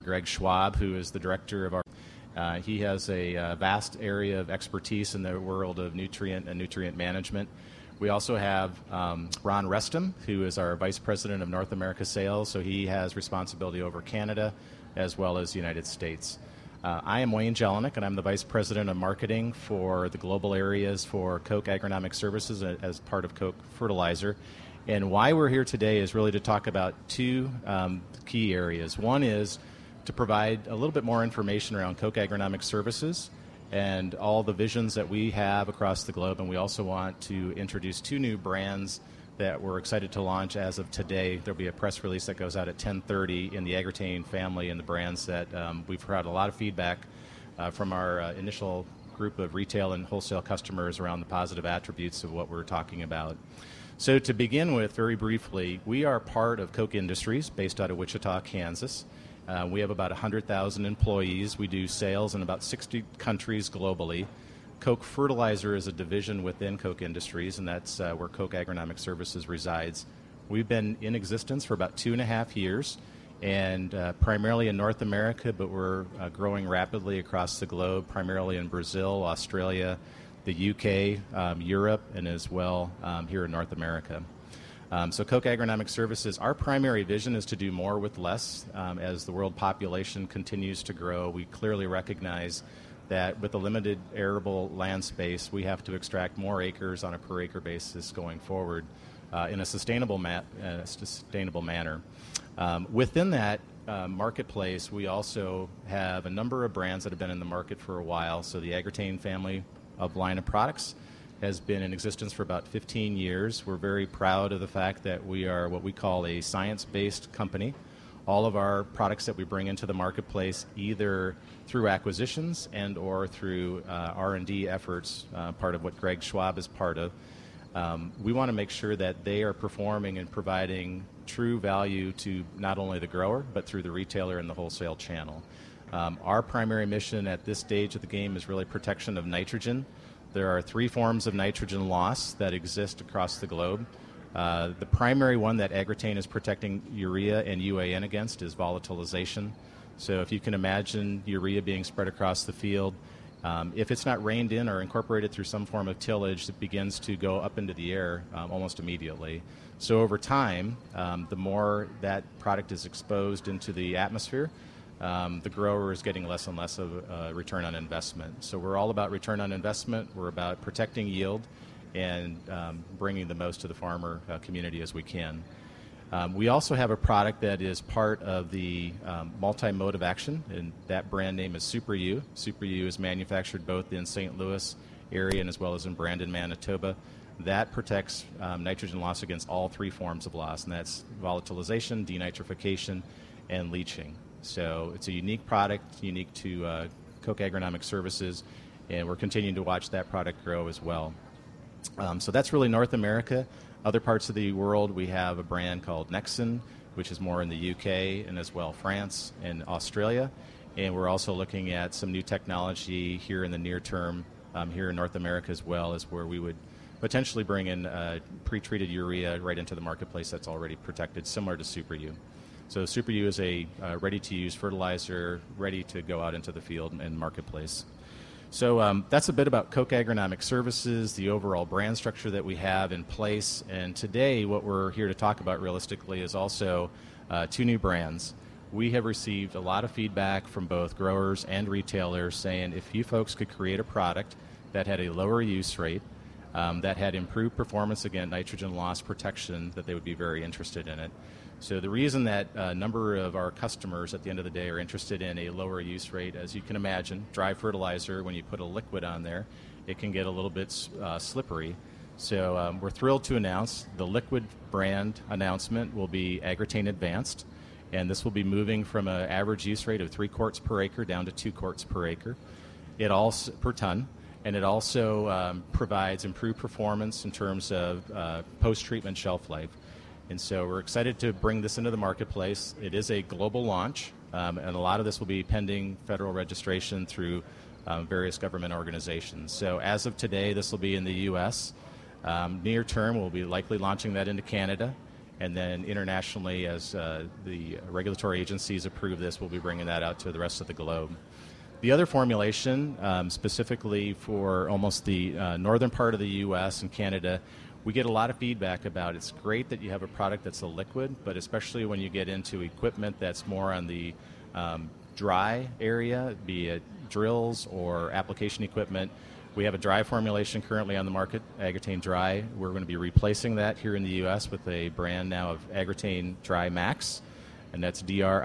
Greg Schwab, who is the director of our. He has a vast area of expertise in the world of nutrient and nutrient management. We also have Ron Restum, who is our Vice President of North America Sales, so he has responsibility over Canada as well as the United States. I am Wayne Jelinek, and I'm the Vice President of Marketing for the global areas for Koch Agronomic Services as part of Koch Fertilizer. And why we're here today is really to talk about two key areas. One is to provide a little bit more information around Koch Agronomic Services and all the visions that we have across the globe. And we also want to introduce two new brands that we're excited to launch as of today. There'll be a press release that goes out at 10:30 in the Agritained family and the brands that we've heard a lot of feedback from our initial group of retail and wholesale customers around the positive attributes of what we're talking about. So to begin with, very briefly, we are part of Koch Industries based out of Wichita, Kansas. We have about 100,000 employees. We do sales in about 60 countries globally. Koch Fertilizer is a division within Koch Industries, and that's where Koch Agronomic Services resides. We've been in existence for about 2.5 years, and primarily in North America, but we're growing rapidly across the globe, primarily in Brazil, Australia, the UK, Europe, and as well here in North America. So Koch Agronomic Services, our primary vision is to do more with less. As the world population continues to grow, we clearly recognize that with a limited arable land space, we have to extract more acres on a per acre basis going forward in a sustainable manner. Within that marketplace, we also have a number of brands that have been in the market for a while. So the Agritained family of line of products has been in existence for about 15 years. We're very proud of the fact that we are what we call a science-based company. All of our products that we bring into the marketplace, either through acquisitions and or through R&D efforts, part of what Greg Schwab is part of, we want to make sure that they are performing and providing true value to not only the grower, but through the retailer and the wholesale channel. Our primary mission at this stage of the game is really protection of nitrogen. There are 3 forms of nitrogen loss that exist across the globe. The primary one that Agritained is protecting urea and UAN against is volatilization. So if you can imagine urea being spread across the field, if it's not reined in or incorporated through some form of tillage, it begins to go up into the air almost immediately. So over time, the more that product is exposed into the atmosphere, the grower is getting less and less of a return on investment. So we're all about return on investment. We're about protecting yield and bringing the most to the farmer community as we can. We also have a product that is part of the multi-mode of action, and that brand name is Super U. Super U is manufactured both in St. Louis area and as well as in Brandon, Manitoba. That protects nitrogen loss against all 3 forms of loss, and that's volatilization, denitrification, and leaching. So it's a unique product, unique to Koch Agronomic Services, and we're continuing to watch that product grow as well. So that's really North America. Other parts of the world, we have a brand called Nexen, which is more in the UK and as well France and Australia. And we're also looking at some new technology here in the near term, here in North America as well, as where we would potentially bring in pre-treated urea right into the marketplace that's already protected, similar to Super U. So Super U is a ready-to-use fertilizer, ready to go out into the field and marketplace. So that's a bit about Koch Agronomic Services, the overall brand structure that we have in place. And today what we're here to talk about realistically is also 2 new brands. We have received a lot of feedback from both growers and retailers saying if you folks could create a product that had a lower use rate, that had improved performance against nitrogen loss protection, that they would be very interested in it. So the reason that a number of our customers at the end of the day are interested in a lower use rate, as you can imagine, dry fertilizer, when you put a liquid on there, it can get a little bit slippery. So we're thrilled to announce the liquid brand announcement will be Agritained Advanced, and this will be moving from an average use rate of 3 quarts per acre down to 2 quarts per acre. It also per ton. And it also provides improved performance in terms of post-treatment shelf life. And so we're excited to bring this into the marketplace. It is a global launch, and a lot of this will be pending federal registration through various government organizations. So as of today, this will be in the U.S. Near term, we'll be likely launching that into Canada. And then internationally, as the regulatory agencies approve this, we'll be bringing that out to the rest of the globe. The other formulation, specifically for almost the northern part of the U.S. and Canada, we get a lot of feedback about it's great that you have a product that's a liquid, but especially when you get into equipment that's more on the dry area, be it drills or application equipment. We have a dry formulation currently on the market, Agritane Dry. We're going to be replacing that here in the U.S. with a brand now of Agritane Dry Max, and that's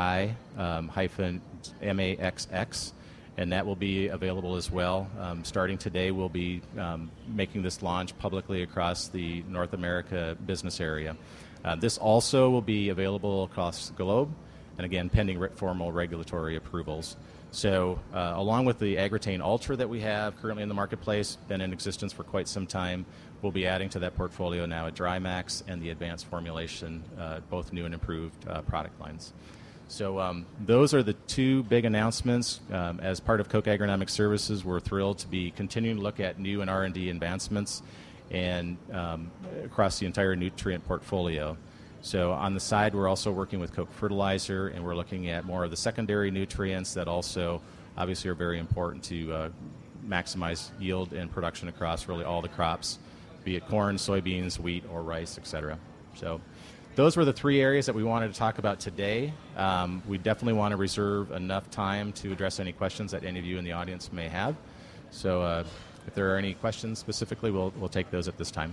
DRI-MAXX, and that will be available as well. Starting today, we'll be making this launch publicly across the North America business area. This also will be available across the globe, and again, pending formal regulatory approvals. So along with the Agritane Ultra that we have currently in the marketplace, been in existence for quite some time, we'll be adding to that portfolio now a Dry Max and the advanced formulation, both new and improved product lines. So those are the two big announcements. As part of Koch Agronomic Services, we're thrilled to be continuing to look at new and R&D advancements and across the entire nutrient portfolio. So on the side, we're also working with Koch Fertilizer, and we're looking at more of the secondary nutrients that also obviously are very important to maximize yield and production across really all the crops, be it corn, soybeans, wheat, or rice, etc. So those were the three areas that we wanted to talk about today. We definitely want to reserve enough time to address any questions that any of you in the audience may have. So if there are any questions specifically, we'll take those at this time.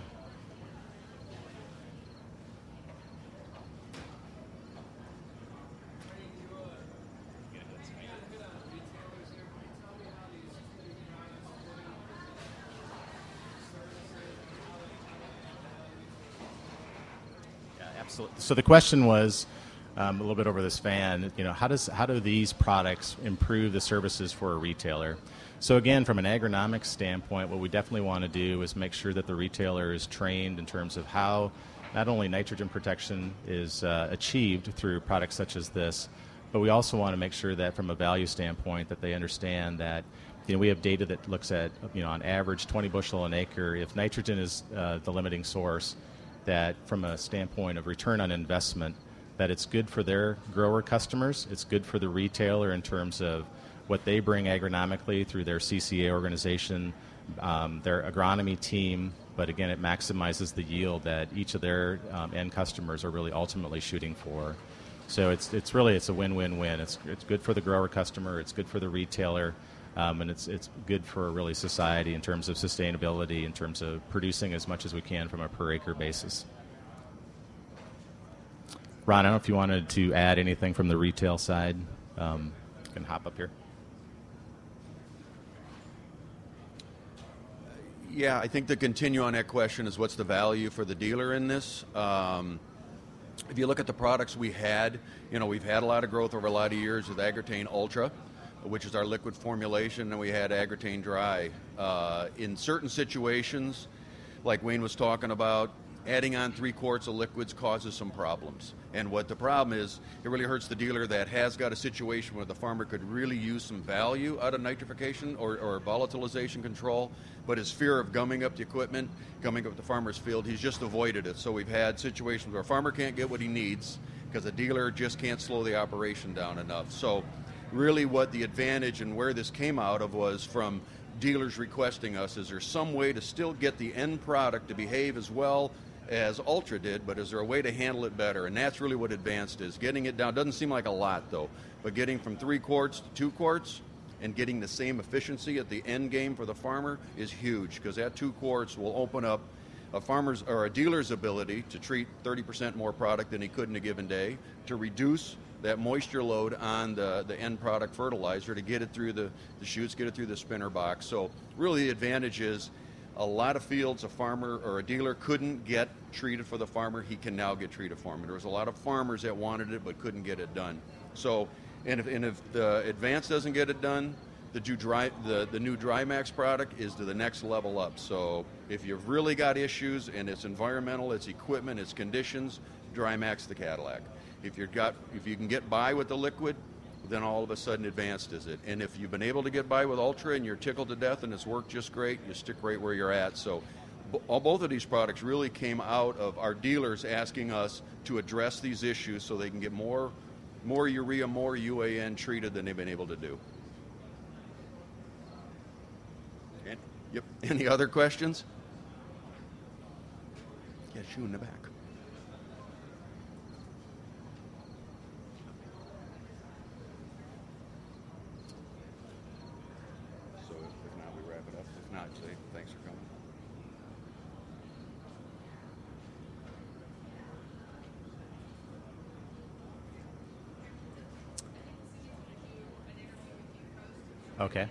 So the question was a little bit over this fan. How do these products improve the services for a retailer? So again, from an agronomic standpoint, what we definitely want to do is make sure that the retailer is trained in terms of how not only nitrogen protection is achieved through products such as this, but we also want to make sure that from a value standpoint that they understand that we have data that looks at on average 20 bushel an acre. If nitrogen is the limiting source, that from a standpoint of return on investment, that it's good for their grower customers, it's good for the retailer in terms of what they bring agronomically through their CCA organization, their agronomy team, but again, it maximizes the yield that each of their end customers are really ultimately shooting for. So it's a win-win-win. It's good for the grower customer, it's good for the retailer, and it's good for really society in terms of sustainability, in terms of producing as much as we can from a per acre basis. Ron, I don't know if you wanted to add anything from the retail side. You can hop up here. Yeah, I think to continue on that question is what's the value for the dealer in this? If you look at the products we had, we've had a lot of growth over a lot of years with Agritane Ultra, which is our liquid formulation, and we had Agritane Dry. In certain situations, like Wayne was talking about, adding on 3 quarts of liquids causes some problems. And what the problem is, it really hurts the dealer that has got a situation where the farmer could really use some value out of nitrification or volatilization control, but his fear of gumming up the equipment, gumming up the farmer's field, he's just avoided it. So we've had situations where a farmer can't get what he needs because a dealer just can't slow the operation down enough. So really what the advantage and where this came out of was from dealers requesting us, is there some way to still get the end product to behave as well as Ultra did, but is there a way to handle it better? And that's really what Advanced is. Getting it down, doesn't seem like a lot though, but getting from 3 quarts to 2 quarts and getting the same efficiency at the end game for the farmer is huge, because that 2 quarts will open up a farmer's or a dealer's ability to treat 30% more product than he could in a given day, to reduce that moisture load on the end product fertilizer, to get it through the chutes, get it through the spinner box. So really the advantage is a lot of fields a farmer or a dealer couldn't get treated for the farmer, he can now get treated for him. There was a lot of farmers that wanted it but couldn't get it done. So, and if the Advanced doesn't get it done, the new Dry Max product is to the next level up. So if you've really got issues and it's environmental, it's equipment, it's conditions, Dry Max the Cadillac. If you can get by with the liquid, then all of a sudden Advanced is it. And if you've been able to get by with Ultra and you're tickled to death and it's worked just great, you stick right where you're at. So both of these products really came out of our dealers asking us to address these issues so they can get more urea, more UAN treated than they've been able to do. Yep. Any other questions? Yeah, shoe in the back. So if not, we wrap it up. If not, say thanks for coming. Okay.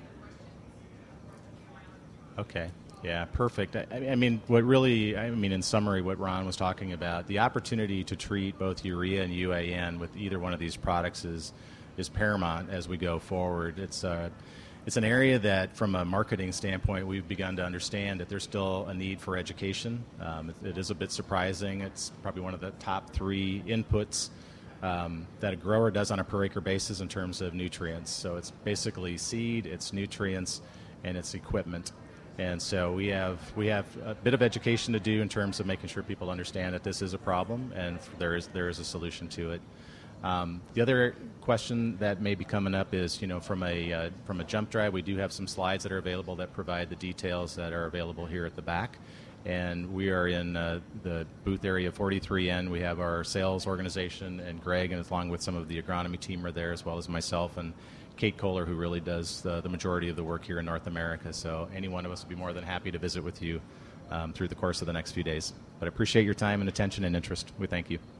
Okay. Yeah, perfect. I mean, in summary, what Ron was talking about, the opportunity to treat both urea and UAN with either one of these products is paramount as we go forward. It's an area that, from a marketing standpoint, we've begun to understand that there's still a need for education. It is a bit surprising. It's probably one of the top 3 inputs that a grower does on a per acre basis in terms of nutrients. So it's basically seed, it's nutrients, and it's equipment. And so we have a bit of education to do in terms of making sure people understand that this is a problem and there is a solution to it. The other question that may be coming up is, from a jump drive, we do have some slides that are available that provide the details that are available here at the back. And we are in the booth area 43N. We have our sales organization, and Greg, and along with some of the agronomy team are there, as well as myself and Kate Kohler, who really does the majority of the work here in North America. So any one of us would be more than happy to visit with you through the course of the next few days. But I appreciate your time and attention and interest. We thank you.